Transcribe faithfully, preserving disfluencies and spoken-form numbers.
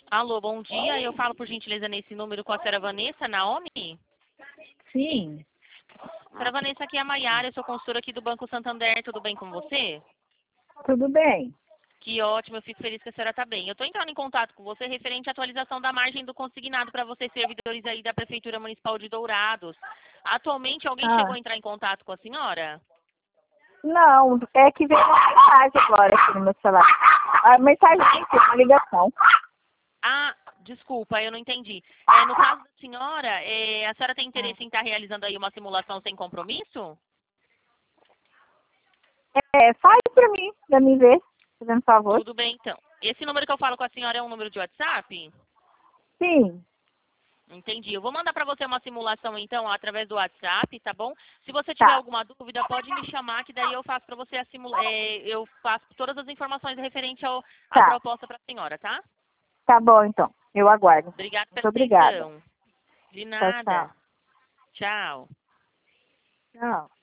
Alô, bom dia. Eu falo, por gentileza, nesse número com a senhora Vanessa Naomi. Sim, Senhora Vanessa, aqui é a Maiara, eu sou consultora aqui do Banco Santander. Tudo bem com você? tudo bem. Que ótimo, eu fico feliz que a senhora está bem. Eu estou entrando em contato com você referente à atualização da margem do consignado para vocês, servidores aí da Prefeitura Municipal de Dourados. Atualmente, alguém chegou Ah, a entrar em contato com a senhora? não, é que veio uma mensagem agora aqui no meu celular. A mensagem, uma ligação. Ah, desculpa, eu não entendi. É, no caso da senhora, é, a senhora tem Ah. interesse em estar realizando aí uma simulação sem compromisso? É, faz pra mim, pra mim ver, fazendo favor. Tudo bem, então. Esse número que eu falo com a senhora é um número de WhatsApp? Sim, Entendi. Eu vou mandar para você uma simulação, então, através do WhatsApp, tá bom? Se você tiver tá, alguma dúvida, pode me chamar, que daí eu faço para você a simula é, eu faço todas as informações referentes ao, à tá. proposta para a senhora, tá? Tá bom, então. Eu aguardo. Obrigada Muito pela obrigada. atenção. De Tchau, nada. tchau. Tchau. Tchau.